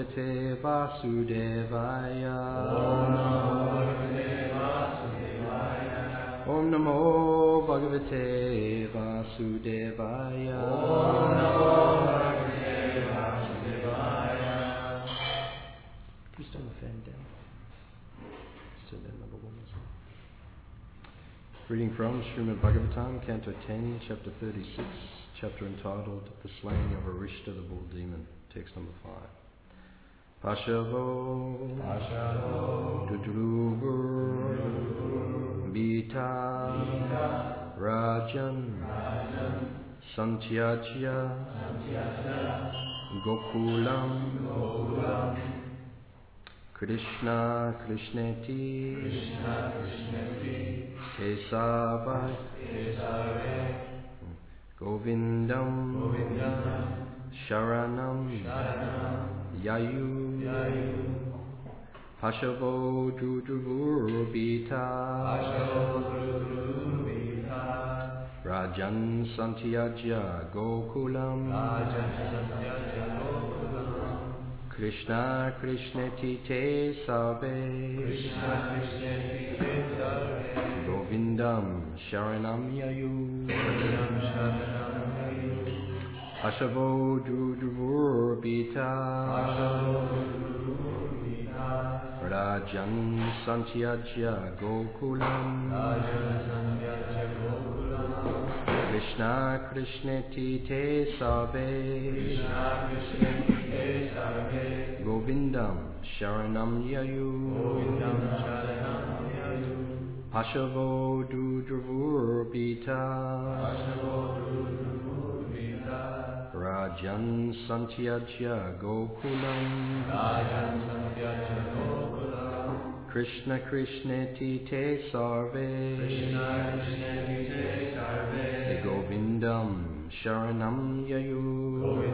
Bhagavate Vasudevaya. Om Namo Bhagavate Vasudevaya. Please turn the fan down. Turn down number 1 as well. Reading from Srimad Bhagavatam, Canto 10, Chapter 36, chapter entitled The Slaying of Arishta the Bull Demon, text number 5. Pashavo Dudrugur Bita Rajan Santyajya Gokulam Krishna Krishneti Kesava Govindam Sharanam Yayu Pashavo Jujuvurubita Rajan Santyajya Gokulam Krishna Krishneti Te Save Govindam Sharanam Yayu Pashavo Jujuvurubita Rajan Santyajya Gokulam Krishna Krishneti Te Save Govindam Sharanam Yayu Pashavo Jujuvurubita Rajan Santyajya Gokulam Krishna Krishneti Te Sarve Govindam Sharanam Yayu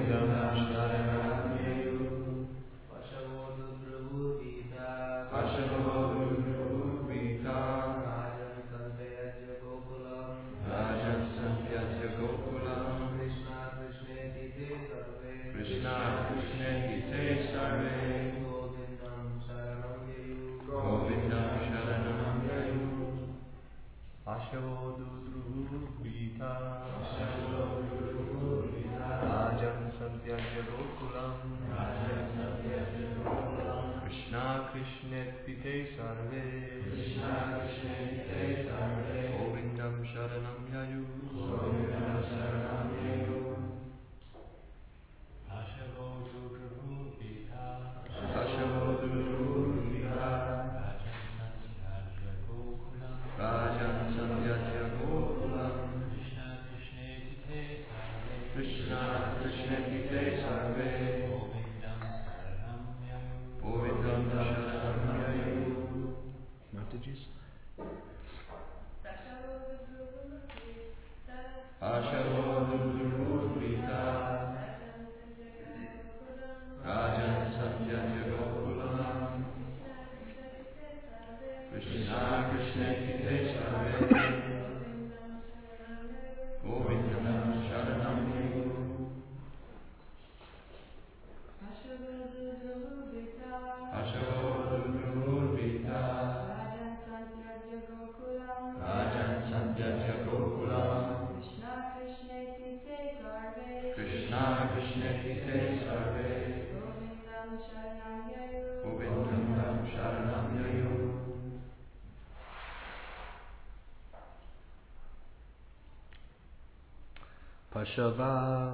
Pashava,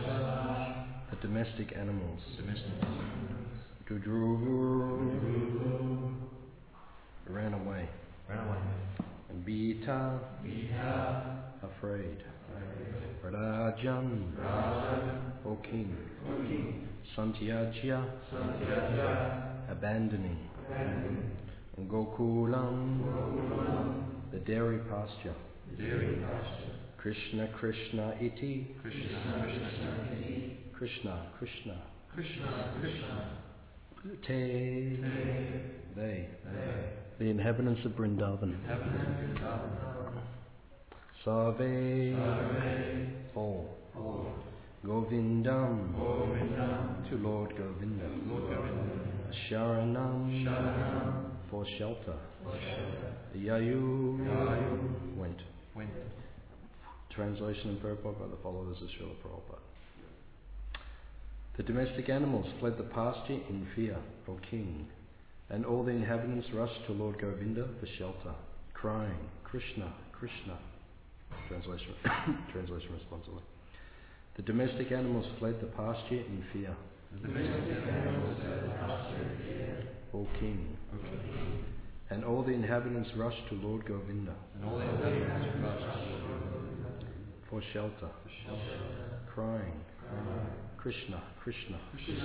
the domestic animals. Dudruvu, ran away. And Bita, afraid. Rajan, O king. Santyajya, abandoning. And Gokulam, the dairy pasture. Krishna Krishna iti. Krishna Te. They. The inhabitants of Vrindavan. Save. All. Govindam, to Lord Govinda. Sharanam, for shelter. Yayu, went. Translation and purport by the followers of Srila Prabhupada. The domestic animals fled the pasture in fear, O king, and all the inhabitants rushed to Lord Govinda for shelter, crying, Krishna, Krishna. Translation responsibly. The domestic animals fled the pasture in fear. O king, and all the inhabitants rushed to Lord Govinda for shelter, crying, Krishna, Krishna.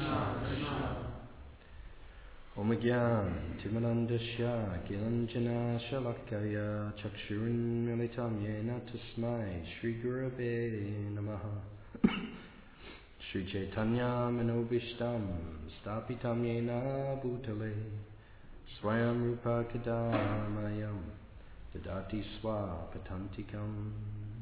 Om Gyan Timanandasya Gilanjana Shalakaya Chakshurun Militam Yena Tasmai Shri Gurave Namaha Shri Chaitanya Manobishtam Stapitam Yena Bhutale Swayam Rupa Kadamayam Dadati Swa Patantikam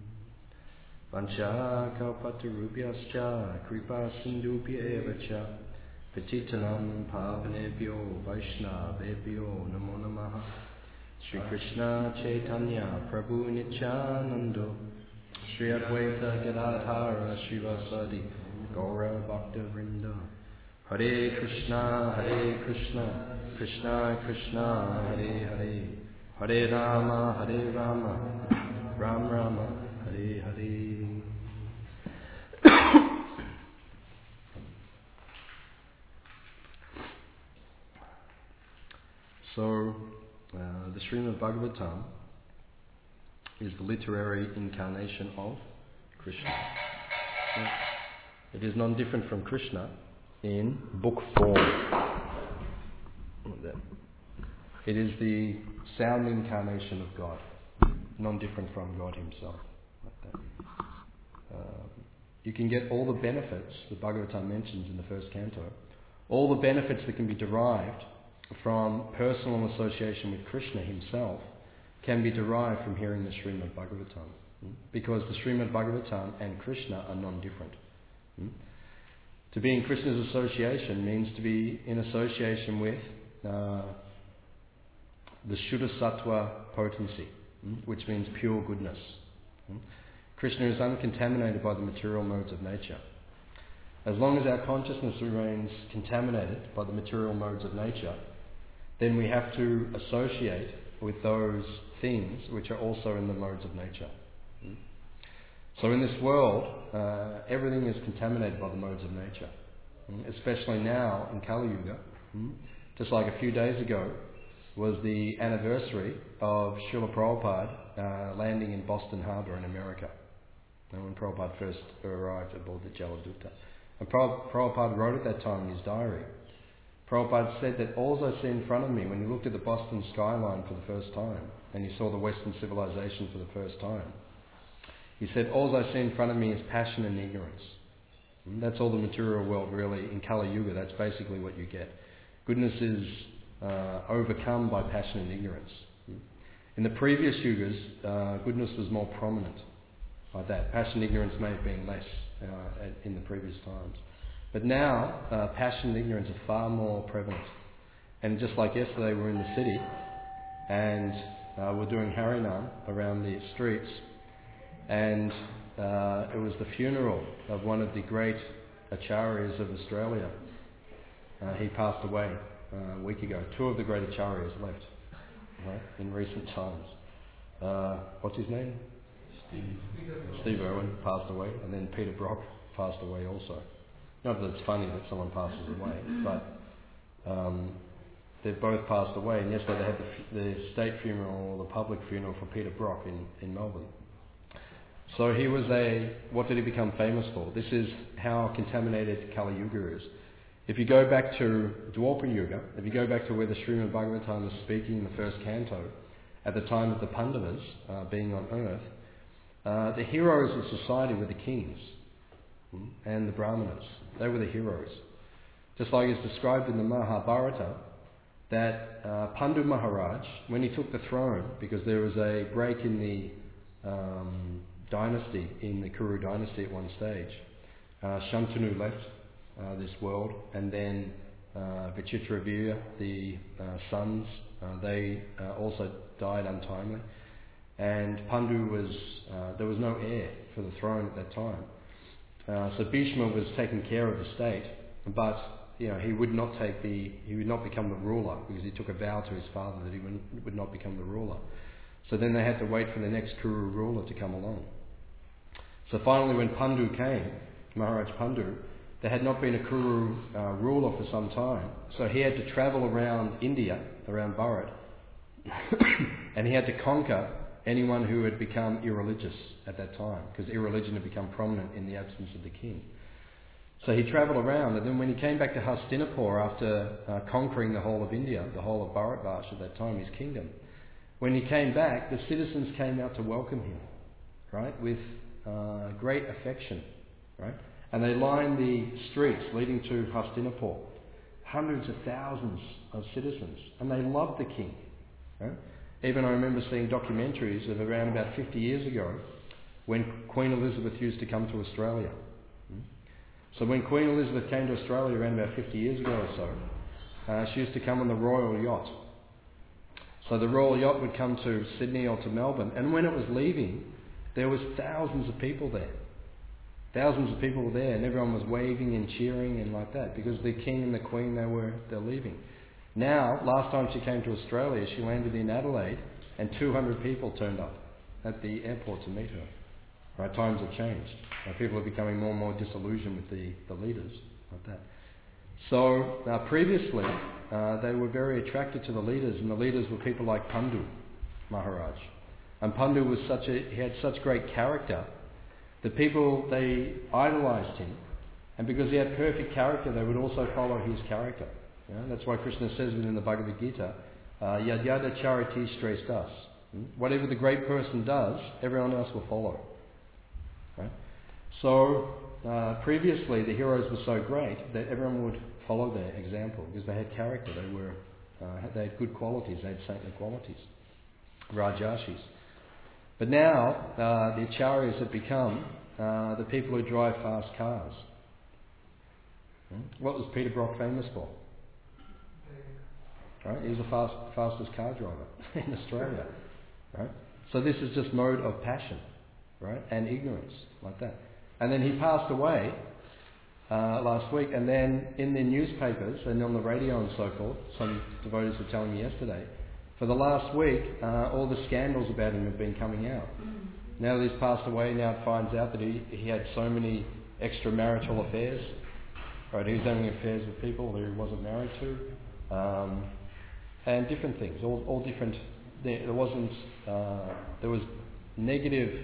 Vancha Kalpatarubhyascha Kripa Sindhubhya Evacha Patitanam Pavanebhyo Vaishnavebhyo Namo Namaha Shri Krishna Chaitanya Prabhu Nityanando Shri Advaita Gadadhara Srivasadi Gaura Bhakta Vrinda Hare Krishna Krishna Krishna Hare Hare Hare Rama Ram Rama Hare Hare. So, the Srimad Bhagavatam is the literary incarnation of Krishna. It is non-different from Krishna in book form. It is the sound incarnation of God, non-different from God himself. Like that. You can get all the benefits the Bhagavatam mentions in the first canto, all the benefits that can be derived from personal association with Krishna himself can be derived from hearing the Srimad Bhagavatam. Because the Srimad Bhagavatam and Krishna are non-different. To be in Krishna's association means to be in association with the Shuddha Sattva potency, which means pure goodness. Krishna is uncontaminated by the material modes of nature. As long as our consciousness remains contaminated by the material modes of nature, then we have to associate with those things which are also in the modes of nature. So in this world, everything is contaminated by the modes of nature. Especially now in Kali Yuga, just like a few days ago was the anniversary of Srila Prabhupada landing in Boston Harbour in America. And when Prabhupada first arrived aboard the Jaladuta. And Prabhupada wrote at that time in his diary, Prabhupada said that all I see in front of me, when you looked at the Boston skyline for the first time, and you saw the Western civilization for the first time, he said, all I see in front of me is passion and ignorance. And that's all the material world really, in Kali Yuga, that's basically what you get. Goodness is overcome by passion and ignorance. In the previous yugas, goodness was more prominent like that. Passion and ignorance may have been less in the previous times. But now, passion and ignorance are far more prevalent. And just like yesterday, we were in the city and we're doing Harinam around the streets, and it was the funeral of one of the great acharyas of Australia. He passed away a week ago. Two of the great acharyas left in recent times. What's his name? Steve Irwin passed away, and then Peter Brock passed away also. Not that it's funny that someone passes away, but they've both passed away. And yesterday they had the state funeral, or the public funeral for Peter Brock in Melbourne. So he was what did he become famous for? This is how contaminated Kali Yuga is. If you go back to Dwapara Yuga, if you go back to where the Srimad Bhagavatam is speaking in the first canto, at the time of the Pandavas being on earth, the heroes of society were the kings and the Brahmanas. They were the heroes. Just like it's described in the Mahabharata, that Pandu Maharaj, when he took the throne, because there was a break in the dynasty, in the Kuru dynasty at one stage, Shantanu left this world, and then Vichitravirya, the sons, they also died untimely. And Pandu there was no heir for the throne at that time. So Bhishma was taking care of the state, but he would not become the ruler, because he took a vow to his father that he would not become the ruler. So then they had to wait for the next Kuru ruler to come along. So finally, when Pandu came, Maharaj Pandu, there had not been a Kuru ruler for some time, so he had to travel around India, around Bharat, and he had to conquer anyone who had become irreligious at that time, because irreligion had become prominent in the absence of the king. So he travelled around, and then when he came back to Hastinapur after conquering the whole of India, the whole of Bharatvarsh at that time, his kingdom, when he came back, the citizens came out to welcome him, right, with great affection, right? And they lined the streets leading to Hastinapur, hundreds of thousands of citizens, and they loved the king, right? Even I remember seeing documentaries of around about 50 years ago when Queen Elizabeth used to come to Australia. So when Queen Elizabeth came to Australia around about 50 years ago or so, she used to come on the Royal Yacht. So the Royal Yacht would come to Sydney or to Melbourne, and when it was leaving, there was thousands of people there. Thousands of people were there, and everyone was waving and cheering and like that, because the King and the Queen, they're leaving. Now, last time she came to Australia, she landed in Adelaide, and 200 people turned up at the airport to meet her. Right, times have changed. People are becoming more and more disillusioned with the leaders, like that. So previously, they were very attracted to the leaders, and the leaders were people like Pandu Maharaj. And Pandu was he had such great character that people, they idolised him, and because he had perfect character, they would also follow his character. That's why Krishna says within the Bhagavad Gita, Yad yada chariti shreshtas. Whatever the great person does, everyone else will follow. Right? So previously the heroes were so great that everyone would follow their example because they had character, they had good qualities, they had saintly qualities, Rajashis. But now the acharyas have become the people who drive fast cars. What was Peter Brock famous for? Right? He was the fastest car driver in Australia. Right? So this is just mode of passion, right? And ignorance, like that. And then he passed away last week, and then in the newspapers and on the radio and so forth, some devotees were telling me yesterday, for the last week, all the scandals about him have been coming out. Now that he's passed away, now it finds out that he had so many extramarital affairs. Right? He was having affairs with people who he wasn't married to. And different things, all different. There was negative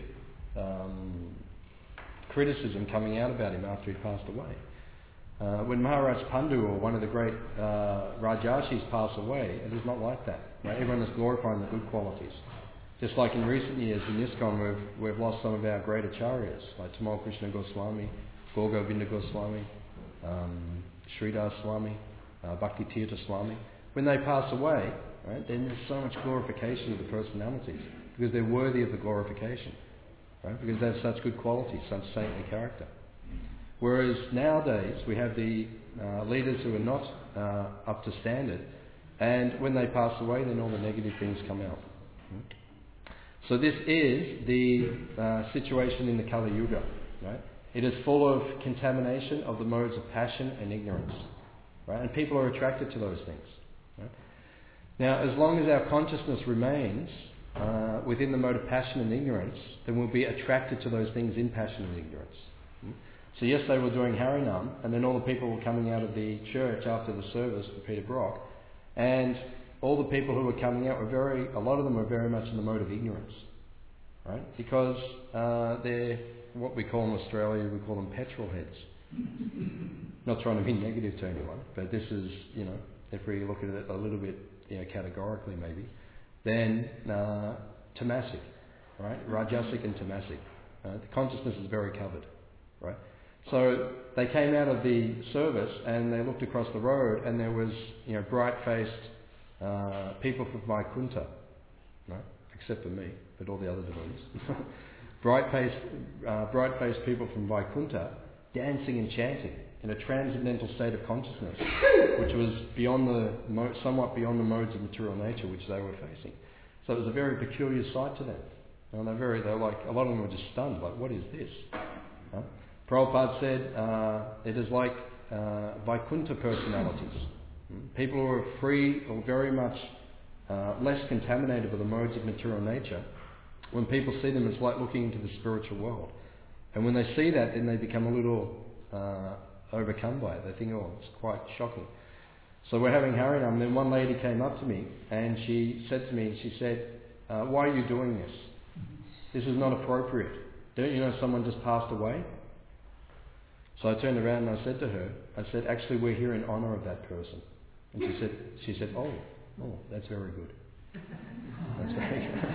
criticism coming out about him after he passed away. When Maharaj Pandu, or one of the great Rajashis, pass away, it is not like that. Right? Everyone is glorifying the good qualities. Just like in recent years in ISKCON, we've lost some of our great acharyas, like Tamal Krishna Goswami, Gaur Govinda Goswami, Sridhar Swami, Bhakti Tirtha Swami. When they pass away, right, then there's so much glorification of the personalities because they're worthy of the glorification, right? Because they have such good qualities, such saintly character. Whereas nowadays we have the leaders who are not up to standard, and when they pass away, then all the negative things come out. So this is the situation in the Kali Yuga, right? It is full of contamination of the modes of passion and ignorance, right? And people are attracted to those things. Right? Now, as long as our consciousness remains within the mode of passion and ignorance, then we'll be attracted to those things in passion and ignorance. So yesterday we were doing Harinam, and then all the people were coming out of the church after the service for Peter Brock, and all the people who were coming out a lot of them were very much in the mode of ignorance, right? Because they're what we call in Australia, we call them petrol heads. Not trying to be negative to anyone, but this is, if we look at it a little bit, categorically maybe, then tamasic, right? Rajasic and tamasic. The consciousness is very covered, right? So they came out of the service and they looked across the road, and there was, bright-faced people from Vaikuntha, right? Except for me, but all the other devotees. bright-faced people from Vaikuntha dancing and chanting in a transcendental state of consciousness, which was somewhat beyond the modes of material nature which they were facing. So it was a very peculiar sight to them. And they were like, a lot of them were just stunned, like, what is this? Huh? Prabhupada said it is like Vaikuntha personalities. People who are free or very much less contaminated with the modes of material nature. When people see them, it's like looking into the spiritual world. And when they see that, then they become a little overcome by it. They think, oh, it's quite shocking. So we're having Harinam, and then one lady came up to me and she said to me, she said, why are you doing this? This is not appropriate. Don't you know someone just passed away? So I turned around and I said to her, I said, actually we're here in honour of that person. And she said, oh, that's very good. That's very good.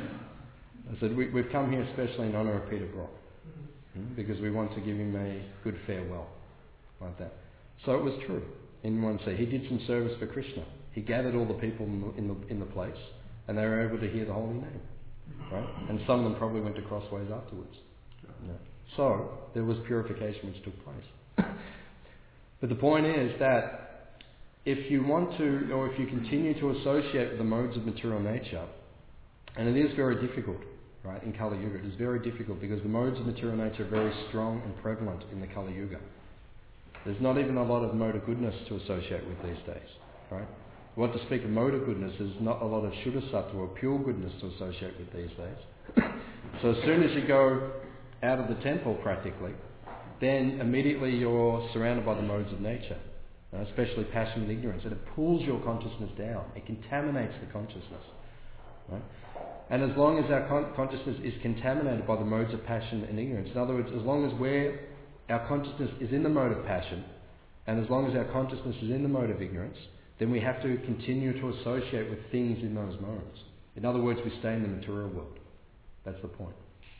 I said, we've come here especially in honour of Peter Brock, because we want to give him a good farewell, like that. So it was true. In one sense, he did some service for Krishna. He gathered all the people in the place, and they were able to hear the holy name, right? And some of them probably went to Crossways afterwards. Yeah. So there was purification which took place. But the point is that if you want to, or if you continue to associate with the modes of material nature, and it is very difficult, right, in Kali Yuga, it is very difficult because the modes of material nature are very strong and prevalent in the Kali Yuga. There's not even a lot of mode of goodness to associate with these days, right? What to speak of mode of goodness, there's not a lot of Shuddha Sattva or pure goodness to associate with these days. So as soon as you go out of the temple practically, then immediately you're surrounded by the modes of nature, especially passion and ignorance, and it pulls your consciousness down. It contaminates the consciousness, right? And as long as our consciousness is contaminated by the modes of passion and ignorance, in other words, as long as our consciousness is in the mode of passion, and as long as our consciousness is in the mode of ignorance, then we have to continue to associate with things in those modes. In other words, we stay in the material world. That's the point.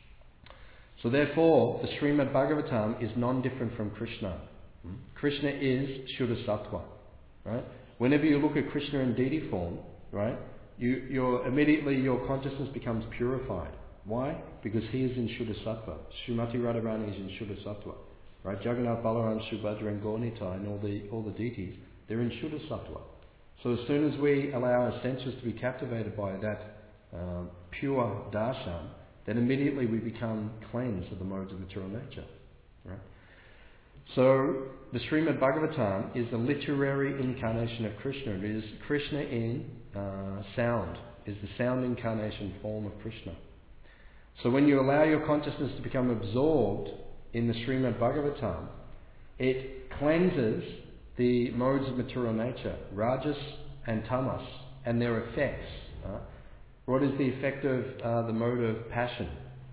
So therefore, the Srimad Bhagavatam is non-different from Krishna. Krishna is Shuddha Sattva, right? Whenever you look at Krishna in deity form, right, immediately your consciousness becomes purified. Why? Because he is in Shuddha Sattva. Srimati Radharani is in Shuddha Sattva. Right? Jagannath, Balaram, Subhadra and Gauranitai and all the deities, they're in Shuddha Sattva. So as soon as we allow our senses to be captivated by that pure darshan, then immediately we become cleansed of the modes of material nature. Right? So the Srimad Bhagavatam is the literary incarnation of Krishna. It is Krishna in sound, is the sound incarnation form of Krishna. So when you allow your consciousness to become absorbed in the Srimad Bhagavatam, it cleanses the modes of material nature, rajas and tamas, and their effects. What is the effect of the mode of passion?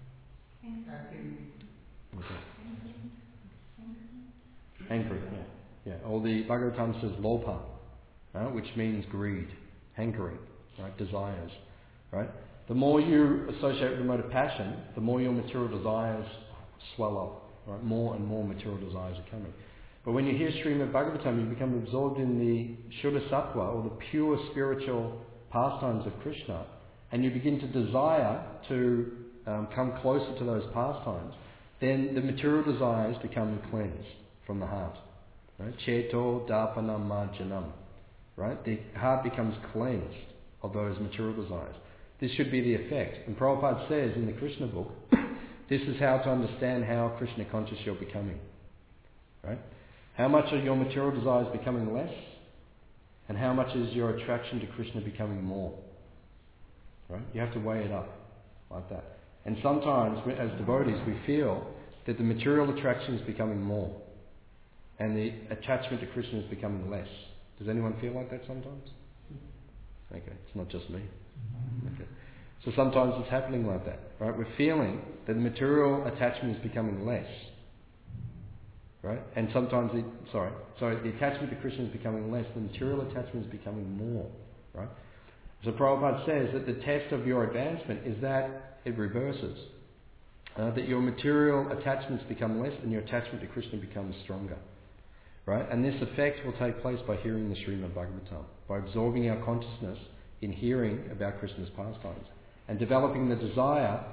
Hankering, yeah. Or the Bhagavatam says lopa, which means greed, hankering, right? Desires, right? The more you associate with the mode of passion, the more your material desires swell up. Right? More and more material desires are coming. But when you hear Srimad Bhagavatam, you become absorbed in the Shuddha Sattva, or the pure spiritual pastimes of Krishna, and you begin to desire to come closer to those pastimes, then the material desires become cleansed from the heart. Right? Cheto Darpanam Marjanam. Right? The heart becomes cleansed of those material desires. This should be the effect. And Prabhupada says in the Krishna book, this is how to understand how Krishna conscious you're becoming. Right? How much are your material desires becoming less? And how much is your attraction to Krishna becoming more? Right? You have to weigh it up like that. And sometimes, as devotees, we feel that the material attraction is becoming more, and the attachment to Krishna is becoming less. Does anyone feel like that sometimes? Okay, it's not just me. Okay. So sometimes it's happening like that, right? We're feeling that the material attachment is becoming less, right? And sometimes the attachment to Krishna is becoming less, the material attachment is becoming more, right? So Prabhupada says that the test of your advancement is that it reverses. That your material attachments become less and your attachment to Krishna becomes stronger. Right? And this effect will take place by hearing the Srimad Bhagavatam, by absorbing our consciousness in hearing about Krishna's pastimes, and developing the desire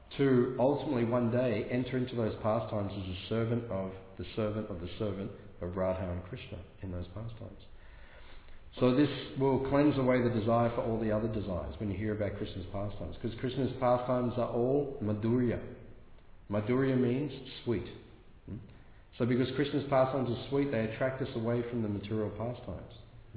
to ultimately one day enter into those pastimes as a servant of the servant of the servant of Radha and Krishna in those pastimes. So this will cleanse away the desire for all the other desires when you hear about Krishna's pastimes. Because Krishna's pastimes are all Madhurya. Madhurya means sweet. So because Krishna's pastimes are sweet, they attract us away from the material pastimes.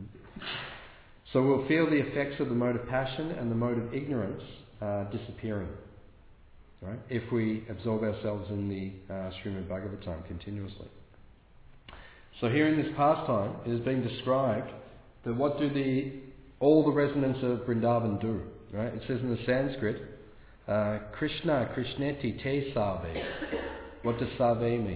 So we'll feel the effects of the mode of passion and the mode of ignorance disappearing. Right? If we absorb ourselves in the Srimad Bhagavatam continuously. So here in this pastime, it is being described that what do all the residents of Vrindavan do? Right? It says in the Sanskrit, Krishna Krishneti te save. What does save mean?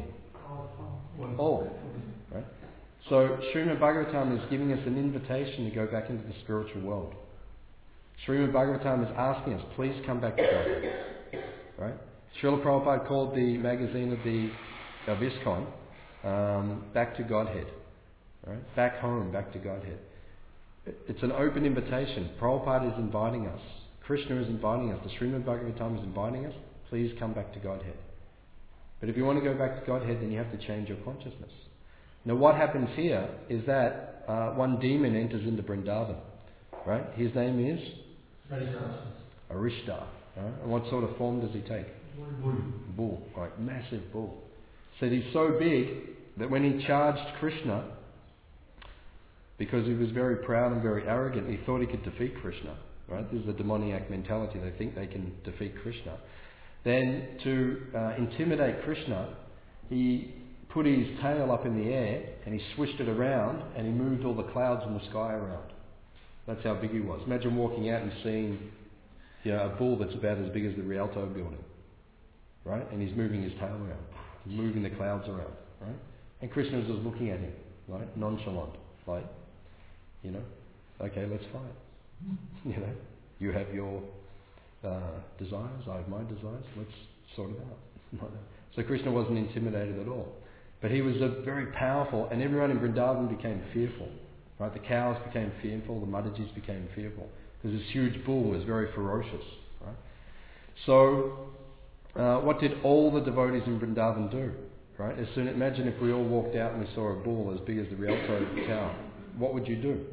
All. Right? So Srimad Bhagavatam is giving us an invitation to go back into the spiritual world. Srimad Bhagavatam is asking us, please come back to Godhead. Right? Srila Prabhupada called the magazine of ISKCON Back to Godhead. Right? Back home, back to Godhead. It's an open invitation. Prabhupada is inviting us. Krishna is inviting us. The Srimad Bhagavatam is inviting us. Please come back to Godhead. But if you want to go back to Godhead, then you have to change your consciousness. Now what happens here is that one demon enters into Vrindavan. Right? His name is? Arishta. Right? And what sort of form does he take? Bull. Right? Massive bull. So he's so big that when he charged Krishna, because he was very proud and very arrogant, he thought he could defeat Krishna. Right? This is a demoniac mentality. They think they can defeat Krishna. Then to intimidate Krishna, he put his tail up in the air and he swished it around and he moved all the clouds in the sky around. That's how big he was. Imagine walking out and seeing a bull that's about as big as the Rialto building. Right? And he's moving his tail around. He's moving the clouds around. Right? And Krishna was just looking at him. Right? Nonchalant. Like, okay, let's fight. You have your desires, I have my desires, let's sort it out. So Krishna wasn't intimidated at all. But he was very powerful, and everyone in Vrindavan became fearful. Right? The cows became fearful, the Madhajis became fearful, because this huge bull was very ferocious. Right? So, what did all the devotees in Vrindavan do? Right? Imagine if we all walked out and we saw a bull as big as the Rialto Tower. What would you do?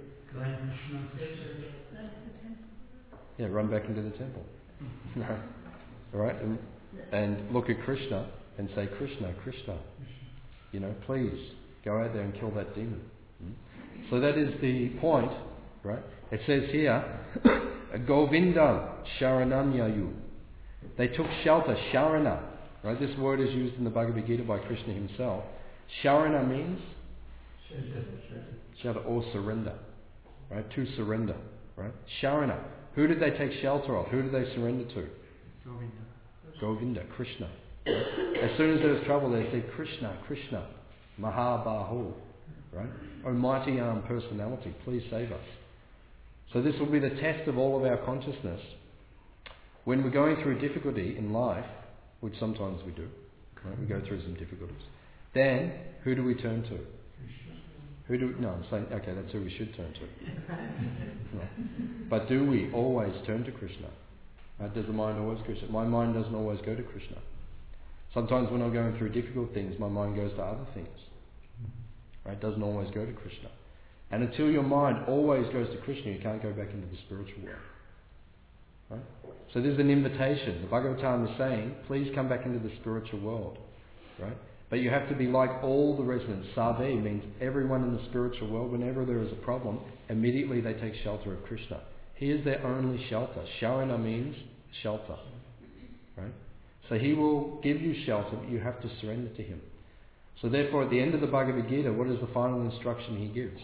Yeah, run back into the temple. Right? And look at Krishna and say, Krishna, Krishna. Please go out there and kill that demon. So that is the point, right? It says here, Govinda Sharanamyayu. They took shelter, Sharana. Right? This word is used in the Bhagavad Gita by Krishna himself. Sharana means shelter or surrender. Right? To surrender. Right? Sharana. Who did they take shelter of? Who did they surrender to? Govinda, Krishna. Right? As soon as there was trouble, they said, Krishna, Krishna, Mahabahu. Right? O mighty armed personality, please save us. So this will be the test of all of our consciousness. When we're going through difficulty in life, which sometimes we do, right? We go through some difficulties. Then, who do we turn to? I'm saying, okay, that's who we should turn to. No. But do we always turn to Krishna? Does the mind always Krishna? My mind doesn't always go to Krishna. Sometimes when I'm going through difficult things, my mind goes to other things. Right? It doesn't always go to Krishna. And until your mind always goes to Krishna, you can't go back into the spiritual world. Right? So this is an invitation. The Bhagavatam is saying, please come back into the spiritual world. Right? But you have to be like all the residents. Save means everyone in the spiritual world. Whenever there is a problem, immediately they take shelter of Krishna. He is their only shelter. Sharana means shelter. Right? So he will give you shelter, but you have to surrender to him. So therefore, at the end of the Bhagavad Gita, what is the final instruction he gives?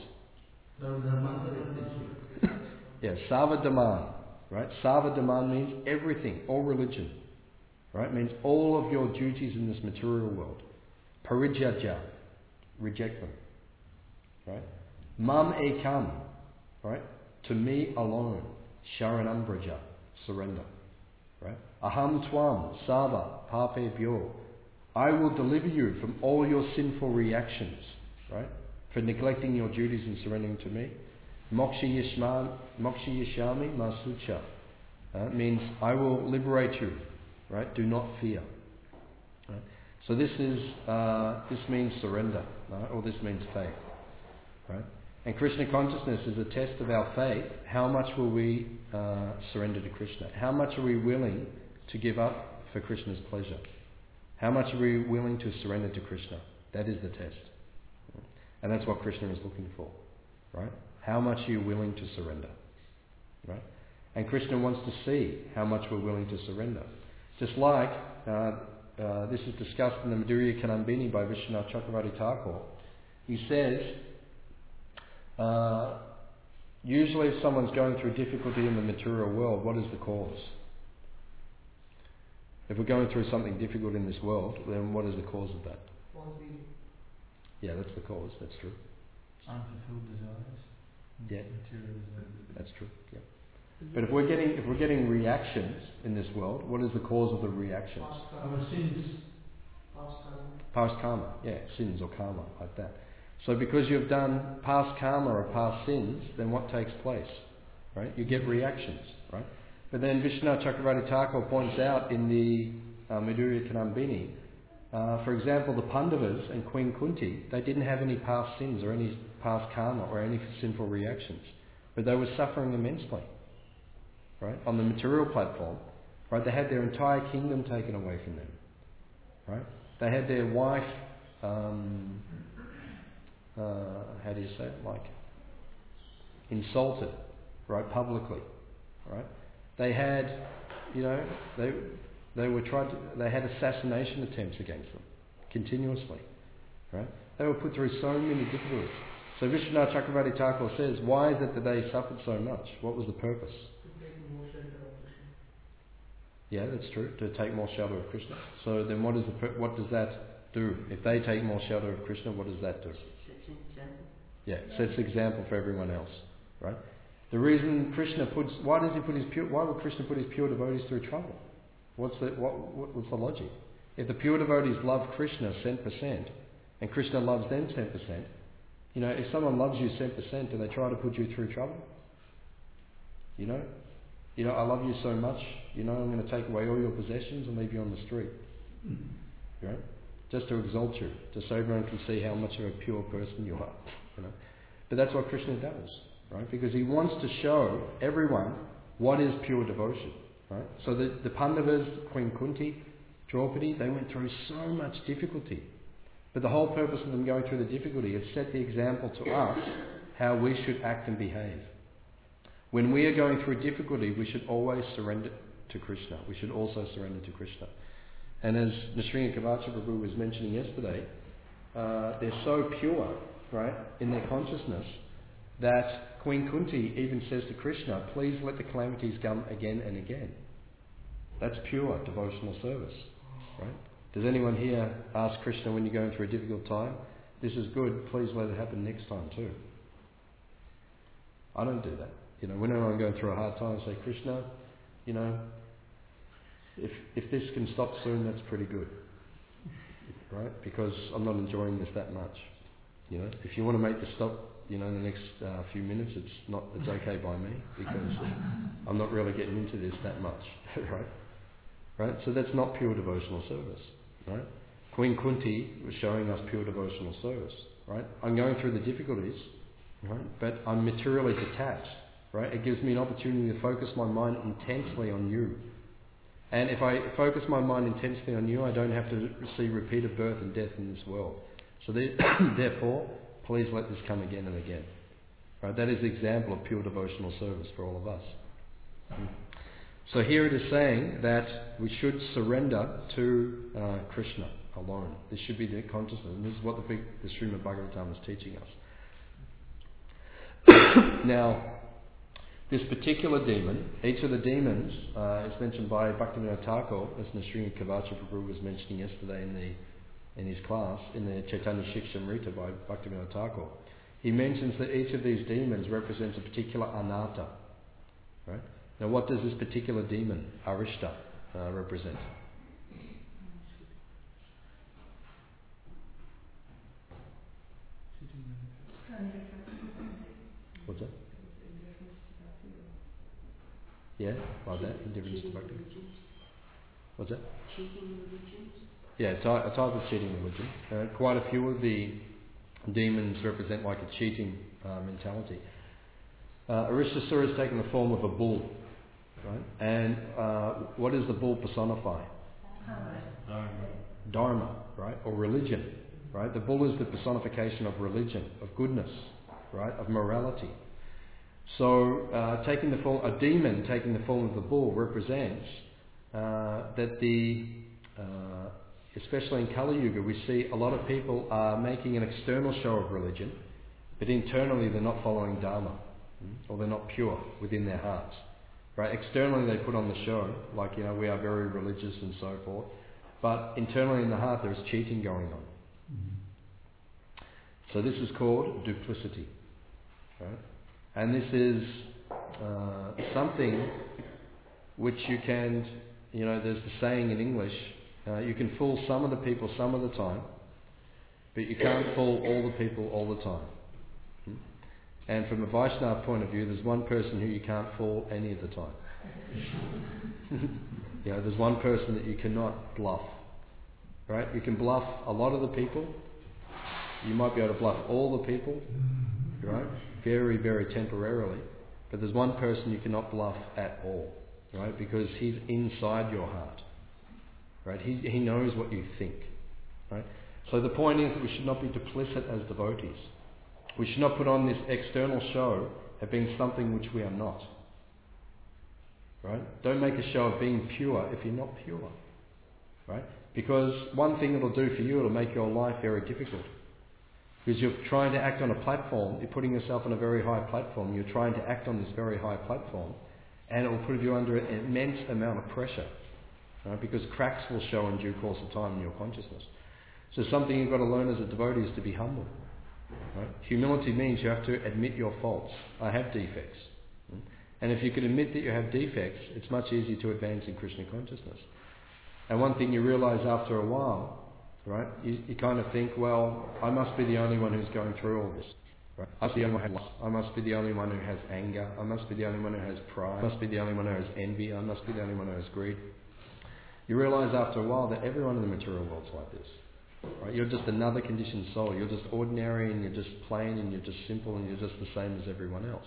Yeah, Savadaman. Right? Savadaman means everything, all religion. Right? It means all of your duties in this material world. Parijajya, reject them. Right? Mam ekam, right? To me alone. Sharanam braja, surrender. Right? Aham twam, sava, pape byo. I will deliver you from all your sinful reactions, right? For neglecting your duties and surrendering to me. Moksha yashami masucha. Means I will liberate you right? Do not fear. Right? So this means surrender, right? Or this means faith, right? And Krishna consciousness is a test of our faith. How much will we surrender to Krishna? How much are we willing to give up for Krishna's pleasure? How much are we willing to surrender to Krishna? That is the test. And that's what Krishna is looking for, right? How much are you willing to surrender, right? And Krishna wants to see how much we're willing to surrender. Just like, this is discussed in the Madhurya Kanambini by Vishwanath Chakravarti Thakur. He says, usually if someone's going through difficulty in the material world, what is the cause? If we're going through something difficult in this world, then what is the cause of that? Yeah, that's the cause, that's true. Unfulfilled desires. Yeah. Material desires. That's true, yeah. But if we're getting reactions in this world, what is the cause of the reactions? Our sins. Past karma, yeah, sins or karma, like that. So because you've done past karma or past sins, then what takes place? Right? You get reactions, right? But then Vishwanath Chakravarti Thakur points out in the Madhurya Kanambini, for example, the Pandavas and Queen Kunti, they didn't have any past sins or any past karma or any sinful reactions, but they were suffering immensely, right? On the material platform, right? They had their entire kingdom taken away from them, right? They had their wife, how do you say it? Like insulted, right? Publicly, right? They had, they had assassination attempts against them continuously, right? They were put through so many difficulties. So Vishwanath Chakravarti Thakur says, why is it that they suffered so much? What was the purpose? Yeah, that's true. To take more shelter of Krishna. So then, what does that do? If they take more shelter of Krishna, what does that do? Yeah, sets example for everyone else, right? The reason why would Krishna put his pure devotees through trouble? What's the logic? If the pure devotees love Krishna 100%, and Krishna loves them 10%, if someone loves you 10%, do they try to put you through trouble? I love you so much, I'm going to take away all your possessions and leave you on the street. Right? Just to exalt you, just so everyone can see how much of a pure person you are. But that's what Krishna does, right? Because he wants to show everyone what is pure devotion, right? So the Pandavas, Queen Kunti, Draupadi, they went through so much difficulty. But the whole purpose of them going through the difficulty is set the example to us how we should act and behave. When we are going through difficulty, we should always surrender to Krishna. We should also surrender to Krishna. And as Nrsimha Kavacha Prabhu was mentioning yesterday, they're so pure, right, in their consciousness that Queen Kunti even says to Krishna, please let the calamities come again and again. That's pure devotional service, right? Does anyone here ask Krishna when you're going through a difficult time, this is good, please let it happen next time too? I don't do that. Whenever I'm going through a hard time, I say, Krishna, if this can stop soon, that's pretty good, right? Because I'm not enjoying this that much. If you want to make this stop, in the next few minutes, it's okay by me, because I'm not really getting into this that much, right? Right? So that's not pure devotional service, right? Queen Kunti was showing us pure devotional service, right? I'm going through the difficulties, right? But I'm materially detached, right? It gives me an opportunity to focus my mind intensely on you. And if I focus my mind intensely on you, I don't have to see repeated birth and death in this world. So therefore, please let this come again and again. Right? That is the example of pure devotional service for all of us. So here it is saying that we should surrender to Krishna alone. This should be the consciousness, and this is what the Srimad Bhagavatam is teaching us. Now, this particular demon, each of the demons is mentioned by Bhaktivinoda Thakur, as Nrsimha Kavacha Prabhu was mentioning yesterday in his class, in the Chaitanya Shikshamrita by Bhaktivinoda Thakur. He mentions that each of these demons represents a particular anatta. Right? Now what does this particular demon, Arishta, represent? What's that? Yeah, like that, indifference to bhakti. What's that? Cheating religions? Yeah, a type of cheating religion. Quite a few of the demons represent like a cheating mentality. Aristasura has taken the form of a bull, right? And what does the bull personify? Dharma, right? Or religion, right? The bull is the personification of religion, of goodness, right? Of morality. So a demon taking the form of the bull represents that especially in Kali Yuga, we see a lot of people are making an external show of religion, but internally they're not following Dharma, or they're not pure within their hearts. Right? Externally they put on the show, like, we are very religious and so forth, but internally in the heart there is cheating going on. So this is called duplicity. Right? And this is something which you can, there's the saying in English, you can fool some of the people some of the time, but you can't fool all the people all the time. And from a Vaishnava point of view, there's one person who you can't fool any of the time. There's one person that you cannot bluff. Right? You can bluff a lot of the people. You might be able to bluff all the people, right? Very, very temporarily. But there's one person you cannot bluff at all, right? Because he's inside your heart. Right? He knows what you think. Right? So the point is that we should not be duplicit as devotees. We should not put on this external show of being something which we are not. Right? Don't make a show of being pure if you're not pure. Right? Because one thing it'll do for you, it'll make your life very difficult. Because you're trying to act on a platform, you're putting yourself on a very high platform, you're trying to act on this very high platform, and it will put you under an immense amount of pressure. Right? Because cracks will show in due course of time in your consciousness. So something you've got to learn as a devotee is to be humble. Right? Humility means you have to admit your faults. I have defects. And if you can admit that you have defects, it's much easier to advance in Krishna consciousness. And one thing you realise after a while, right, you kind of think, well, I must be the only one who's going through all this. Right? I must be the only one who has anger. I must be the only one who has pride. I must be the only one who has envy. I must be the only one who has greed. You realise after a while that everyone in the material world's like this. Right? You're just another conditioned soul. You're just ordinary and you're just plain and you're just simple and you're just the same as everyone else.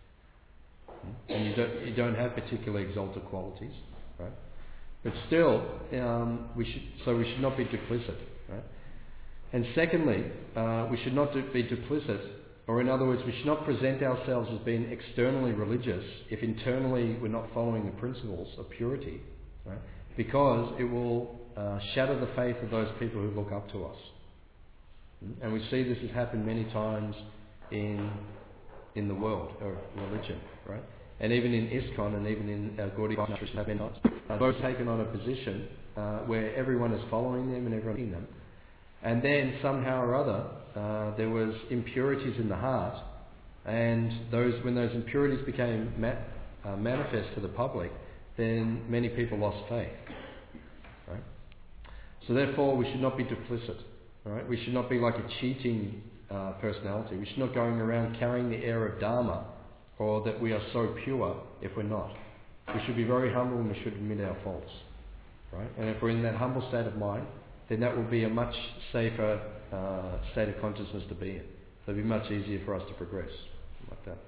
And you don't have particularly exalted qualities. Right? But still, we should not be duplicit. Right? And secondly, we should not be duplicit, or in other words, we should not present ourselves as being externally religious if internally we're not following the principles of purity, right? Because it will shatter the faith of those people who look up to us. And we see this has happened many times in the world of religion, right? And even in ISKCON and even in Gaudiya Math have been both taken on a position where everyone is following them and everyone is them. And then somehow or other there was impurities in the heart, and when those impurities became manifest to the public, then many people lost faith. Right? So therefore we should not be duplicit. Right? We should not be like a cheating personality. We should not going around carrying the air of Dharma, or that we are so pure if we're not. We should be very humble and we should admit our faults. Right? And if we're in that humble state of mind, then that will be a much safer state of consciousness to be in. It'll be much easier for us to progress like that.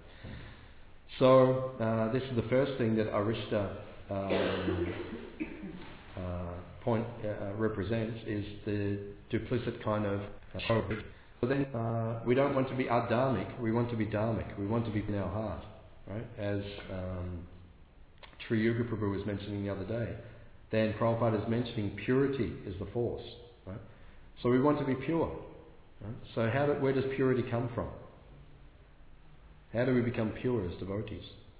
So this is the first thing that Arista represents, is the duplicit kind of approach. So then we don't want to be adharmic, we want to be dharmic, we want to be in our heart. Right? As Sri Yuga Prabhu was mentioning the other day, then Prabhupada is mentioning purity is the force. Right? So we want to be pure. Right? So where does purity come from? How do we become pure as devotees?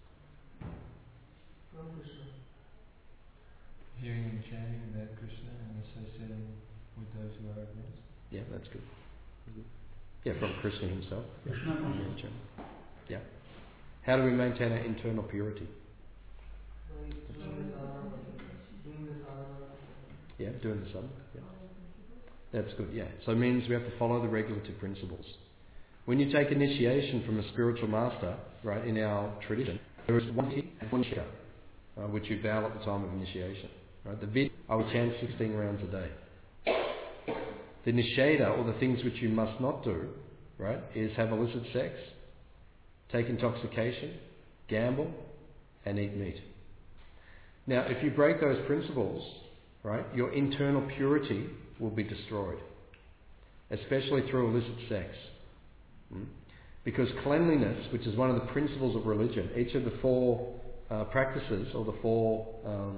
Hearing and chanting about Krishna and associating with those who are advanced. Yeah, that's good. Yeah, from Krishna himself. Yeah. How do we maintain our internal purity? Yeah, doing the sadhana. Yeah. That's good, yeah. So it means we have to follow the regulative principles. When you take initiation from a spiritual master, right, in our tradition, there is one shika, which you vow at the time of initiation. Right? The vid, I will chant 16 rounds a day. The nisheda, or the things which you must not do, right, is have illicit sex, take intoxication, gamble, and eat meat. Now, if you break those principles, right, your internal purity will be destroyed, especially through illicit sex. Because cleanliness, which is one of the principles of religion, each of the four practices, or the four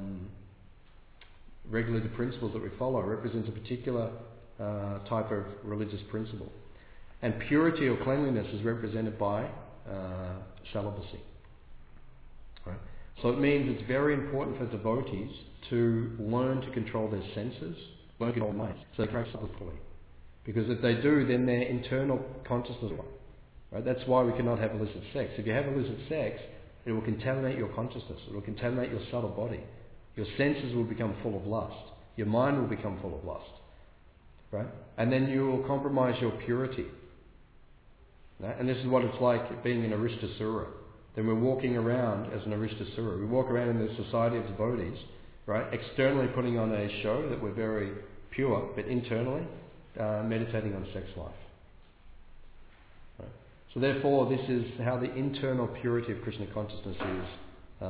regulated principles that we follow, represents a particular type of religious principle. And purity or cleanliness is represented by celibacy. Right? So it means it's very important for devotees to learn to control their senses, learn to control their minds, so they practice fully. Because if they do, then their internal consciousness will. Right? That's why we cannot have illicit sex. If you have illicit sex, it will contaminate your consciousness. It will contaminate your subtle body. Your senses will become full of lust. Your mind will become full of lust. Right? And then you will compromise your purity. Right? And this is what it's like being an Aristasura. Then we're walking around as an Aristasura. We walk around in the society of devotees, right? Externally putting on a show that we're very pure, but internally meditating on sex life. Right? So therefore, this is how the internal purity of Krishna consciousness is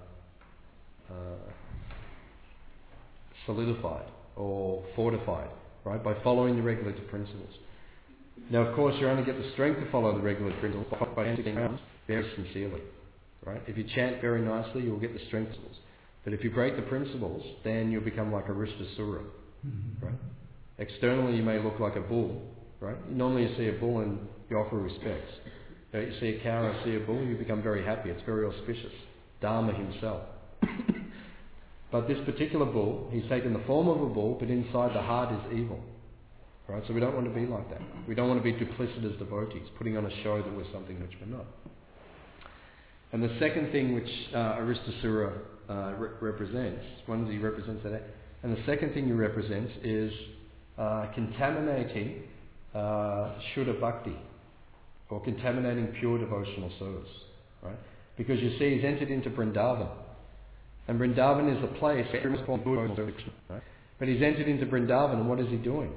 solidified or fortified, right? By following the regulated principles. Now, of course, you only get the strength to follow the regulated principles by chanting very sincerely, right? If you chant very nicely, you'll get the strength principles. But if you break the principles, then you'll become like a Aristasura, right? Externally, you may look like a bull, right? Normally, you see a bull and you offer respects. You see a cow or see a bull, you become very happy. It's very auspicious. Dharma himself. But this particular bull, he's taken the form of a bull, but inside the heart is evil. Right? So we don't want to be like that. We don't want to be duplicitous devotees, putting on a show that we're something which we're not. And the second thing which Aristasura represents, one he represents that, and the second thing he represents is contaminating Shuddha Bhakti, or contaminating pure devotional service. Right? Because you see, he's entered into Vrindavan. And Vrindavan is a place where everyone's called devotional service. Right? But he's entered into Vrindavan, and what is he doing?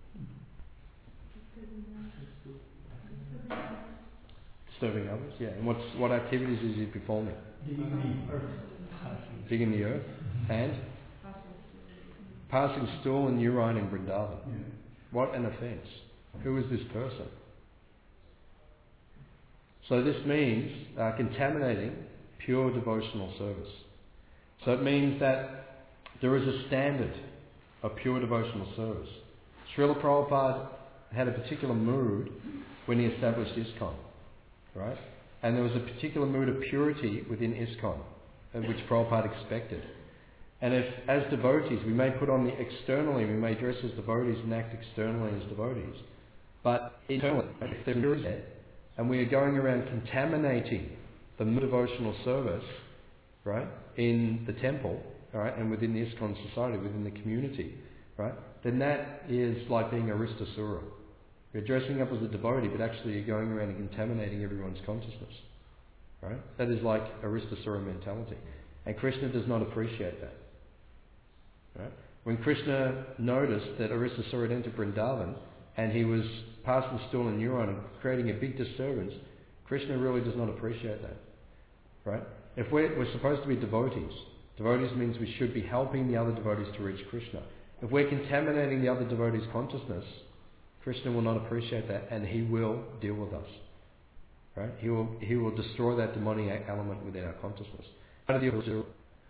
Serving others, yeah. And what activities is he performing? Digging the earth. And? Passing stool and urine in Vrindavan. Yeah. What an offence. Who is this person? So this means contaminating pure devotional service. So it means that there is a standard of pure devotional service. Srila Prabhupada had a particular mood when he established ISKCON. Right? And there was a particular mood of purity within ISKCON, which Prabhupada expected. And if, as devotees, we may put on externally, we may dress as devotees and act externally as devotees, but internally, if there is that, and we are going around contaminating the devotional service, right, in the temple, right, and within the ISKCON society, within the community, right, then that is like being Aristasura. You're dressing up as a devotee, but actually you're going around and contaminating everyone's consciousness. Right? That is like Aristasura mentality. And Krishna does not appreciate that. Right? When Krishna noticed that Aristasura had entered Vrindavan and he was passing stool and urine and creating a big disturbance, Krishna really does not appreciate that. Right? If we're supposed to be devotees, devotees means we should be helping the other devotees to reach Krishna. If we're contaminating the other devotees' consciousness, Krishna will not appreciate that, and he will deal with us. Right? He will destroy that demoniac element within our consciousness. How to deal with it?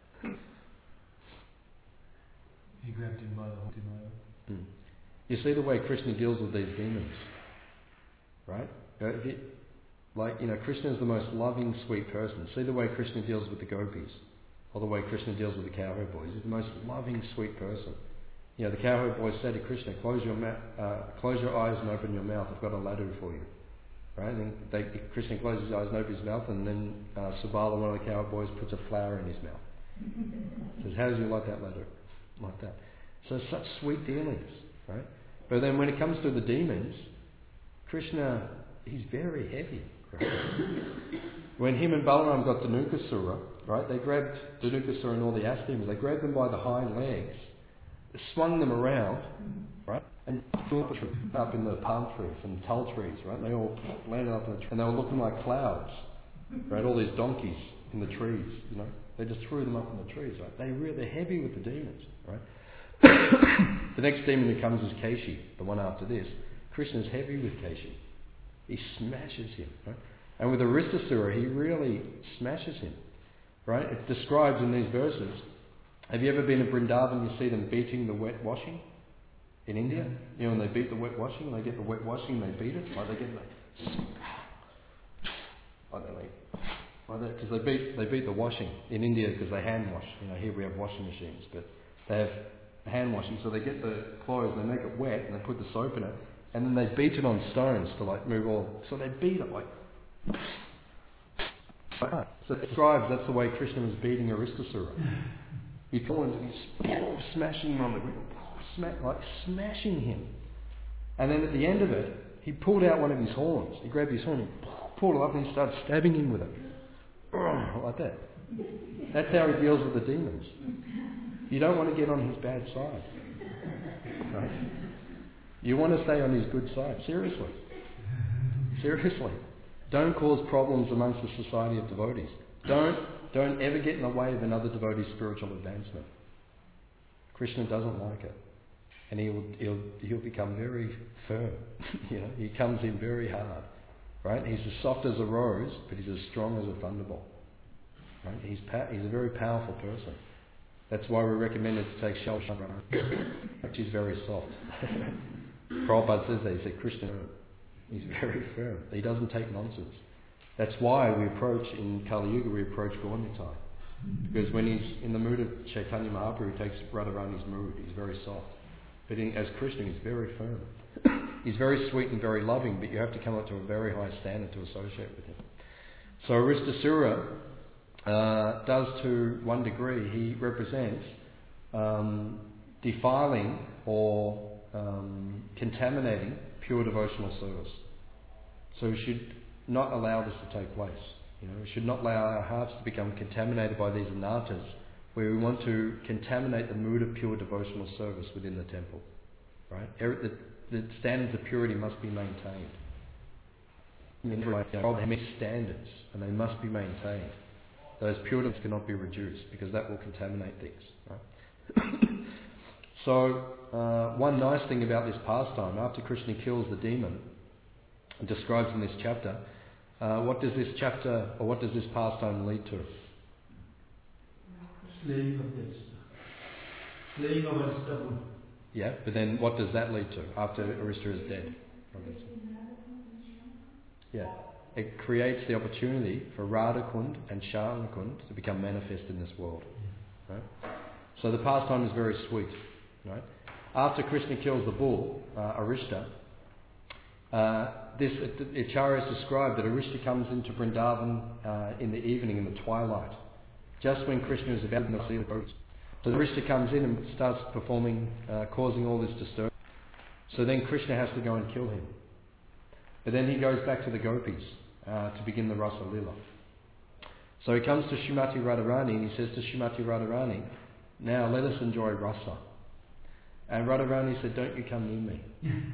He grabbed him by the hook. You see the way Krishna deals with these demons, right? Krishna is the most loving, sweet person. See the way Krishna deals with the gopis, or the way Krishna deals with the cowherd boys. He's the most loving, sweet person. The cowherd boys say to Krishna, close your eyes and open your mouth. I've got a laddu for you. Right? And Krishna closes his eyes and opens his mouth, and then Subala, one of the cowherd boys, puts a flower in his mouth. Says, how do you like that laddu? Like that. So such sweet dealings, right? But then when it comes to the demons, Krishna, he's very heavy, When him and Balaram got Dhanukasura, right, they grabbed Dhanukasura and all the ass demons, they grabbed them by the hind legs, swung them around, right, and up in the palm trees and tull trees, right, they all landed up in the tree, and they were looking like clouds, right, all these donkeys in the trees, you know, they just threw them up in the trees, right, they're heavy with the demons, right. The next demon who comes is Keshi, the one after this. Krishna's heavy with Keshi. He smashes him, right? And with Aristasura, he really smashes him, right? It describes in these verses, have you ever been to Vrindavan, you see them beating the wet washing in India? You know, when they beat the wet washing, they get the wet washing, they beat it, like they get like that, because they beat the washing in India because they hand wash. You know, here we have washing machines, but they have hand washing, so they get the clothes, they make it wet, and they put the soap in it, and then they beat it on stones to like move all. So they beat it like that. So it describes that's the way Krishna was beating Aristasura. He thorns and he's smashing him on the ground, like smashing him. And then at the end of it, he pulled out one of his horns. He grabbed his horn, he pulled it up, and he started stabbing him with it, like that. That's how he deals with the demons. You don't want to get on his bad side. Right? You want to stay on his good side. Seriously. Seriously. Don't cause problems amongst the society of devotees. Don't ever get in the way of another devotee's spiritual advancement. Krishna doesn't like it. And he'll become very firm. You know, he comes in very hard. Right? He's as soft as a rose, but he's as strong as a thunderbolt. Right? He's a very powerful person. That's why we recommend it to take shelter, which is very soft. Prabhupada says that. He said, Krishna, he's very firm. He doesn't take nonsense. That's why we approach, in Kali Yuga, we approach Gaura Nitai. Because when he's in the mood of Chaitanya Mahaprabhu, he takes Radharani's mood. He's very soft. But as Krishna, he's very firm. He's very sweet and very loving, but you have to come up to a very high standard to associate with him. So Aristasura does to one degree, he represents defiling or contaminating pure devotional service. So we should not allow this to take place. You know, we should not allow our hearts to become contaminated by these anarthas, where we want to contaminate the mood of pure devotional service within the temple. Right? The standards of purity must be maintained. There are standards, and they must be maintained. Those purities cannot be reduced, because that will contaminate things. Right? So, one nice thing about this pastime, after Krishna kills the demon, it describes in this chapter, what does this chapter, or what does this pastime lead to? Slaying of this. Slaying of Arista. Yeah, but then what does that lead to after Arista is dead? Yeah, it creates the opportunity for Radha Kund and Shyama Kund to become manifest in this world. Right? So the pastime is very sweet. Right? After Krishna kills the bull, Arista, Acharya has described that Arista comes into Vrindavan in the evening, in the twilight, just when Krishna is about to see the boats. So Arista comes in and starts performing, causing all this disturbance. So then Krishna has to go and kill him. But then he goes back to the gopis to begin the Rasa Lila. So he comes to Srimati Radharani and he says to Srimati Radharani, now let us enjoy Rasa. And Radharani said, don't you come near me.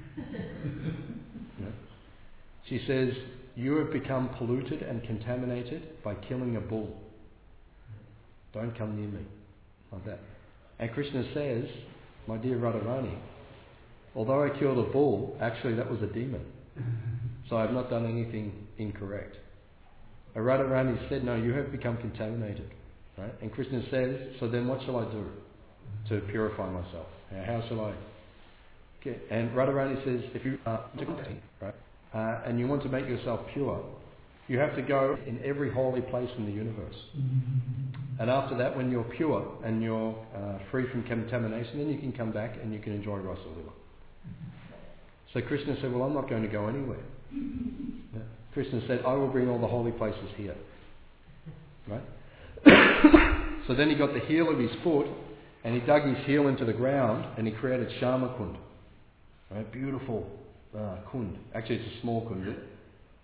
No? She says, you have become polluted and contaminated by killing a bull. Don't come near me. Like that. And Krishna says, my dear Radharani, although I killed a bull, actually that was a demon. So I have not done anything incorrect. And Radharani said, no, you have become contaminated. Right? And Krishna says, so then what shall I do to purify myself? How shall I get? And Radharani says, if you are right, and you want to make yourself pure, you have to go in every holy place in the universe. And after that, when you're pure and you're free from contamination, then you can come back and you can enjoy Rasa Lila. So Krishna said, well, I'm not going to go anywhere. Yeah. Krishna said, I will bring all the holy places here. Right? So then he got the heel of his foot and he dug his heel into the ground and he created Shyama Kund. Right? Beautiful Kund. Actually, it's a small Kund.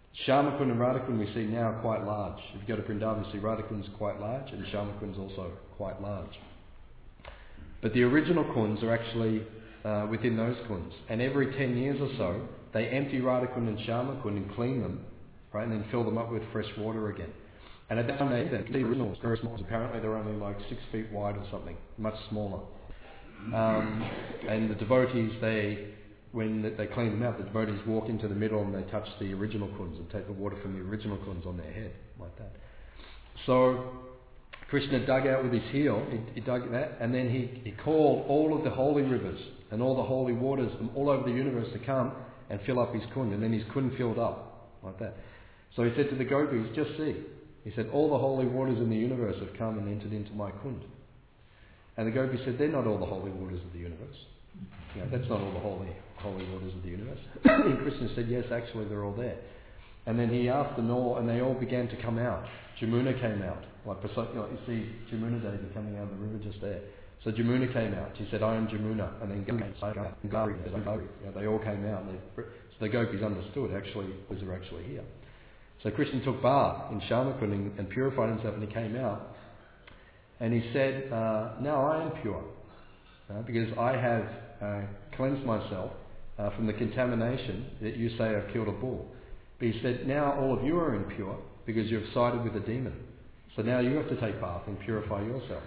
Shamakund and Radhakund we see now are quite large. If you go to Vrindavan, you see Radhakund's quite large and Shamakund's also quite large. But the original kunds are actually within those kunds. And every 10 years or so, they empty Radhakund and Shamakund and clean them, right, and then fill them up with fresh water again. And at that time, the originals were very small. Apparently they're only like 6 feet wide or something, much smaller. And the devotees, when they clean them out, the devotees walk into the middle and they touch the original kunds and take the water from the original kunds on their head, like that. So Krishna dug out with his heel, he dug that, and then he called all of the holy rivers and all the holy waters from all over the universe to come and fill up his kund, and then his kund filled up, like that. So he said to the gopis, just see, he said, all the holy waters in the universe have come and entered into my kund. And the gopis said, they're not all the holy waters of the universe. You know, that's not all the holy waters of the universe. And Krishna said, yes, actually they're all there. And then he asked them all, and they all began to come out. Jamuna came out. Like you see Jamuna Devi coming out of the river just there. So Jamuna came out. She said, I am Jamuna. And then Gari, they all came out. So the gopis understood, actually, they're actually here. So Krishna took bath in Shamakund and purified himself, and he came out. And he said, now I am pure, because I have cleansed myself from the contamination that you say I've killed a bull. But he said, now all of you are impure because you've sided with a demon. So now you have to take bath and purify yourselves.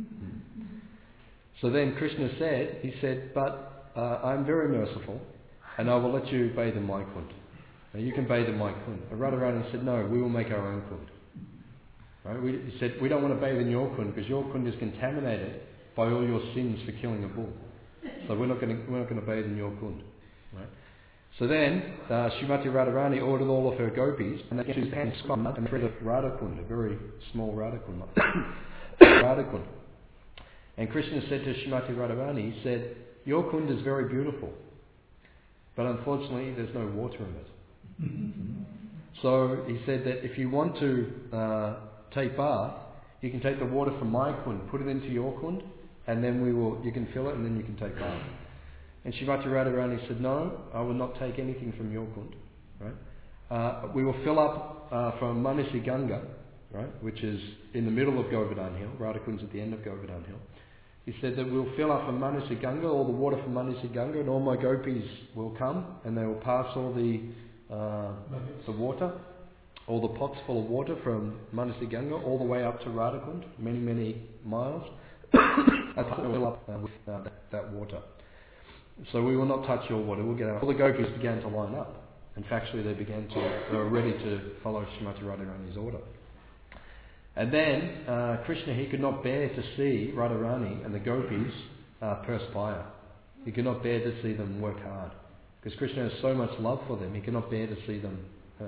So then Krishna said, but I'm very merciful and I will let you bathe in my kund. Now you can bathe in my kund. And Radharani said, no, we will make our own kund. Right? He said, we don't want to bathe in your kund because your kund is contaminated by all your sins for killing a bull. So we're not going to bathe in your kund. Right? So then Srimati Radharani ordered all of her gopis, and they came to and spun and thread a Radhakund, a very small Radhakund. Radhakund. And Krishna said to Srimati Radharani, he said, your kund is very beautiful, but unfortunately there's no water in it. So he said that if you want to take bath, you can take the water from my kund, put it into your kund, and then you can fill it and then you can take bath. And Srimati Radharani said, no, I will not take anything from your kund. Right? We will fill up from Manasi Ganga, right, which is in the middle of Govardhan Hill. Radhakund's at the end of Govardhan Hill. He said that we'll fill up from Manasi Ganga, all the water from Manasi Ganga, and all my gopis will come and they will pass all the water, all the pots full of water from Manasi Ganga all the way up to Radhakund, many, many miles, and fill up with that water. So we will not touch your water. We'll get out. All the gopis began to line up. And factually they were ready to follow Srimati Radharani's order. And then Krishna, he could not bear to see Radharani and the gopis perspire. He could not bear to see them work hard. Because Krishna has so much love for them, he cannot bear to see them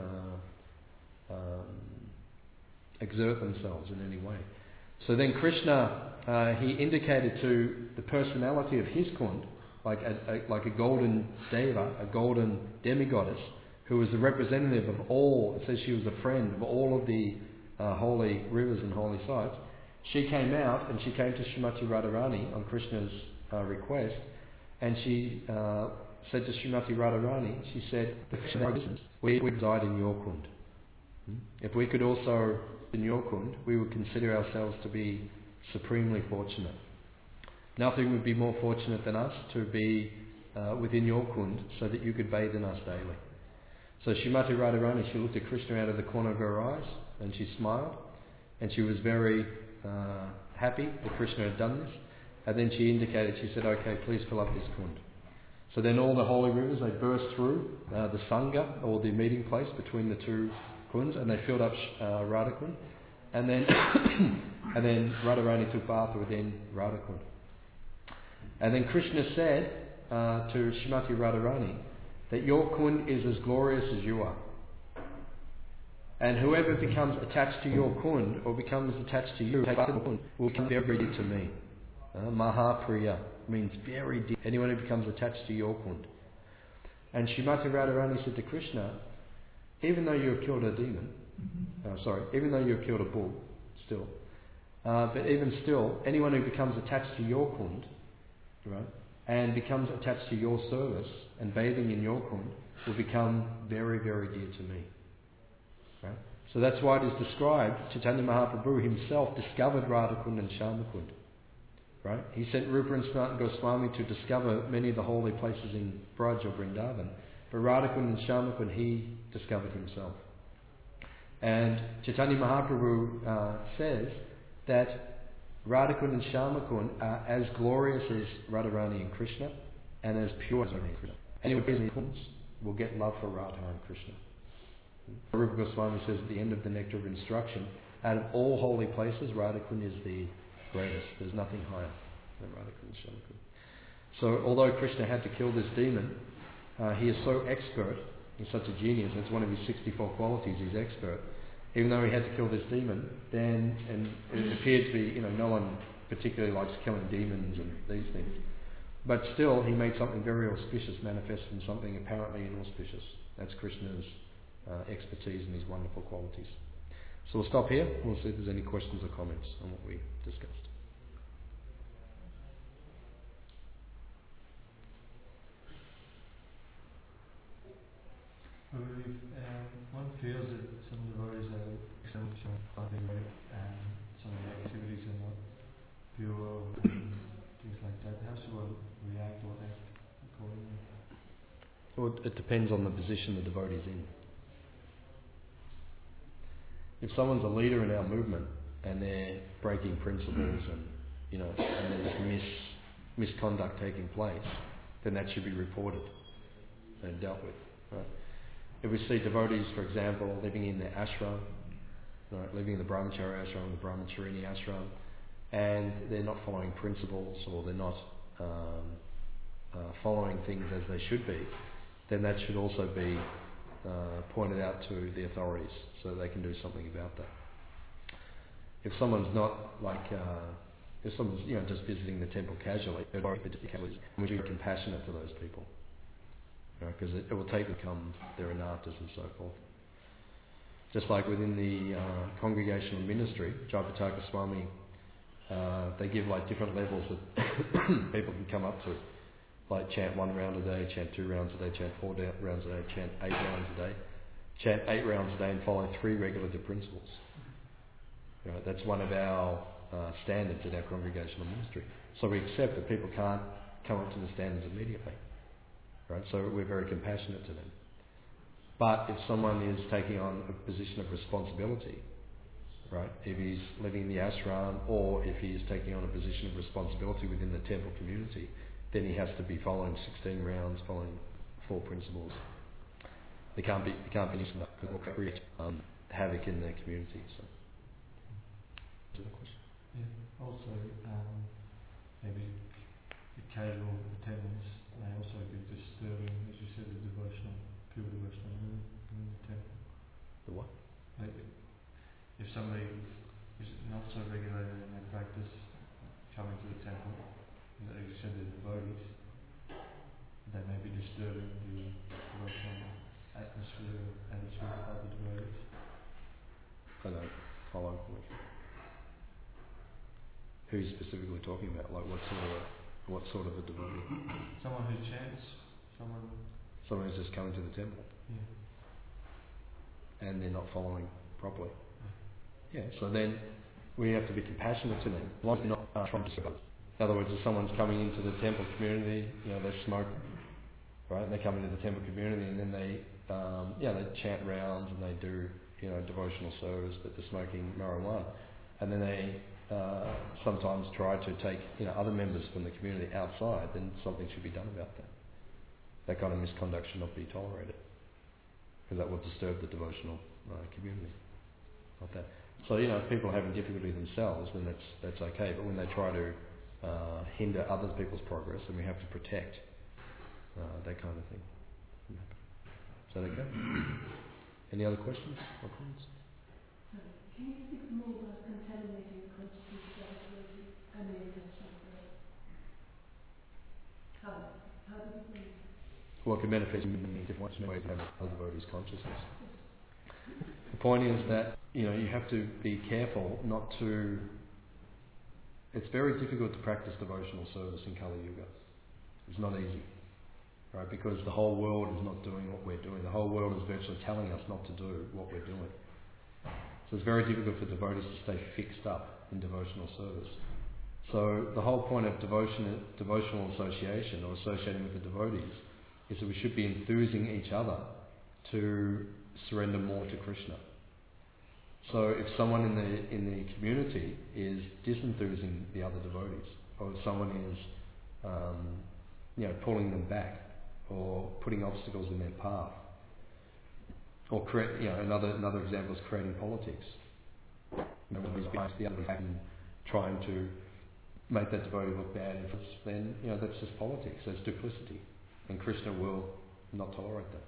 exert themselves in any way. So then Krishna, he indicated to the personality of his kund, like a golden deva, a golden demigoddess, who was the representative of all. It says she was a friend of all of the holy rivers and holy sites. She came out and she came to Srimati Radharani on Krishna's request, and she said to Srimati Radharani, she said, we reside in your kund. If we could also in your kund, we would consider ourselves to be supremely fortunate. Nothing would be more fortunate than us to be within your kund so that you could bathe in us daily. So Srimati Radharani, she looked at Krishna out of the corner of her eyes and she smiled, and she was very happy that Krishna had done this. And then she indicated, she said, okay, please fill up this kund. So then all the holy rivers, they burst through the Sangha, or the meeting place between the two kunds, and they filled up Radhakund. And then Radharani took bath within Radhakund. And then Krishna said to Srimati Radharani that your kund is as glorious as you are. And whoever becomes attached to your kund or becomes attached to you will become very dear to me. Mahapriya means very dear. Anyone who becomes attached to your kund. And Srimati Radharani said to Krishna, even though you have killed a demon, even though you have killed a bull, still, but even still, anyone who becomes attached to your kund, right, and becomes attached to your service and bathing in your kund will become very, very dear to me. Right? So that's why it is described, Chaitanya Mahaprabhu himself discovered Radhakund and Shyamakund. Right? He sent Rupa and Sanatana Goswami to discover many of the holy places in Braj or Vrindavan. But Radhakund and Shyamakund he discovered himself. And Chaitanya Mahaprabhu says that Radhakund and Shyamakund are as glorious as Radharani and Krishna and as pure as Radharani and Krishna. Anyone who is in will get love for Radha and Krishna. Rupa Goswami says at the end of the Nectar of Instruction, out of all holy places, Radhakund is the greatest. There's nothing higher than Radhakund and Shyamakund. So although Krishna had to kill this demon, he is so expert, he's such a genius, that's one of his 64 qualities, he's expert. Even though he had to kill this demon, then, and it appeared to be, no one particularly likes killing demons and these things. But still, he made something very auspicious manifest from something apparently inauspicious. That's Krishna's expertise and his wonderful qualities. So we'll stop here. We'll see if there's any questions or comments on what we discussed. One feels that some devotees are something like some of the activities are not pure and things like that. How should one react or act accordingly? Well, it depends on the position the devotee's in. If someone's a leader in our movement and they're breaking principles and there's misconduct taking place, then that should be reported and dealt with. Right? If we see devotees, for example, living in the ashram, right, living in the brahmacharya ashram, the brahmacharini ashram, and they're not following principles or they're not following things as they should be, then that should also be pointed out to the authorities so they can do something about that. If someone's not if someone's just visiting the temple casually, we should be compassionate to those people, because it will take them to become their anatas and so forth. Just like within the congregational ministry, Jayapataka Swami, they give different levels that people can come up to. Chant 1 round a day, chant 2 rounds a day, chant 4 rounds a day, chant 8 rounds a day, chant 8 rounds a day and follow 3 regulative principles. That's one of our standards in our congregational ministry. So we accept that people can't come up to the standards immediately. Right? So we're very compassionate to them. But if someone is taking on a position of responsibility, right, if he's living in the ashram or if he is taking on a position of responsibility within the temple community, then he has to be following 16 rounds, following 4 principles. They can't be using that because it will create havoc in their community. So, is that a question? Yeah. Also, maybe the casual attendance may also be disturbing, as you said, the pure devotional movement in the temple. The what? If somebody is not so regulated in their practice, coming to the temple, as you said, the devotees, they may be disturbing the devotional atmosphere or attitude of the devotees. I don't follow. Who are you specifically talking about? What sort of a devotee? Someone who chants, someone who's just coming to the temple. Yeah. And they're not following properly. Yeah. So then we have to be compassionate to them. Not trying to disturb. In other words, if someone's coming into the temple community, they smoke, right? And they come into the temple community and then they chant rounds and they do, devotional service, but they're smoking marijuana. And then they sometimes try to take, other members from the community outside, then something should be done about that. That kind of misconduct should not be tolerated, because that will disturb the devotional community. Like that. So, if people are having difficulty themselves, then that's okay. But when they try to hinder other people's progress, then we have to protect that kind of thing. Is that okay? Any other questions or comments? Can you speak more about contaminating the consciousness of the devotee? I mean, how do you bring it? Well, it can manifest in different ways of other devotees' consciousness. The point is that you have to be careful not to. It's very difficult to practice devotional service in Kali Yuga. It's not easy, right? Because the whole world is not doing what we're doing. The whole world is virtually telling us not to do what we're doing. So it's very difficult for devotees to stay fixed up in devotional service. So the whole point of devotional association, or associating with the devotees, is that we should be enthusing each other to surrender more to Krishna. So if someone in the community is disenthusing the other devotees, or if someone is pulling them back, or putting obstacles in their path, or another example is creating politics. One is behind the other and trying to make that devotee look bad, then that's just politics. That's duplicity, and Krishna will not tolerate that.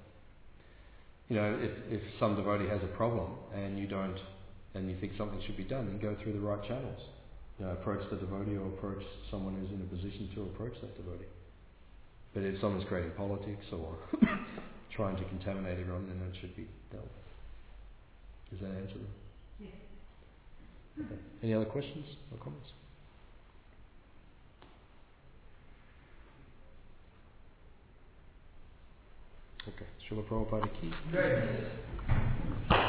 If some devotee has a problem and you don't, and you think something should be done, then go through the right channels. Approach the devotee, or approach someone who's in a position to approach that devotee. But if someone's creating politics or trying to contaminate everyone, then that should be dealt with. Does that answer them? Yes. Okay. Any other questions or comments? Okay. Srila Prabhupada ki. Great.